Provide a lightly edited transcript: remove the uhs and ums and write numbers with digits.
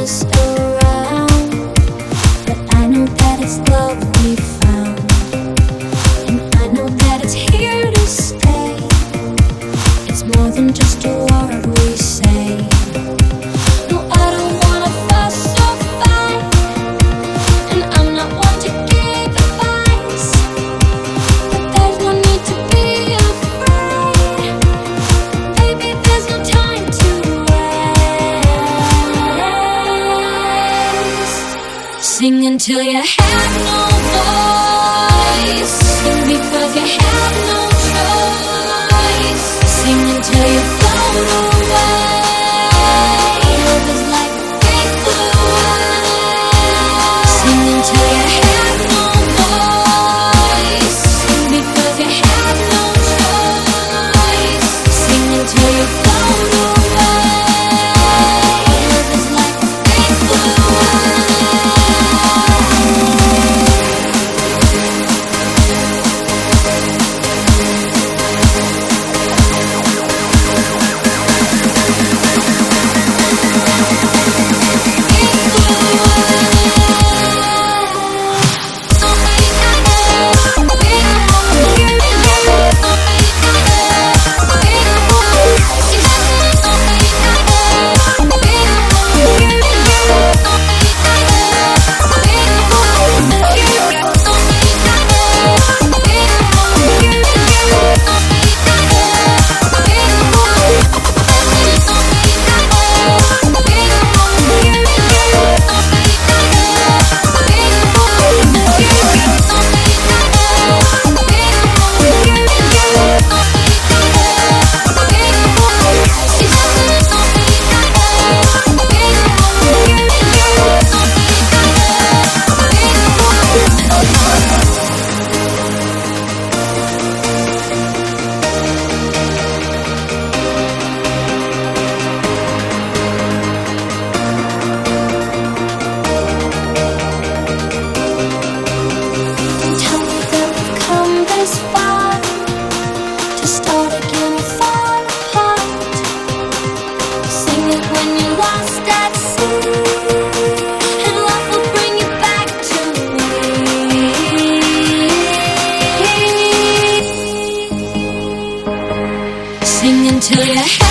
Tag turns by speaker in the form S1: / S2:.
S1: just around, but I know that it's love we found, and I know that it's here to stay. It's more than just a word we say. No, I don't wanna fuss or fight, and I'm not one to give advice, but there's no need to be afraid. Baby, there's no time to waste. Sing until you have no voice. Sing because you have no choice. Sing until you float away. Love is like a big blue wave. Sing until you have no voice. Sing because you have no choice. Sing until you float away. Love is like a big blue wave. Until you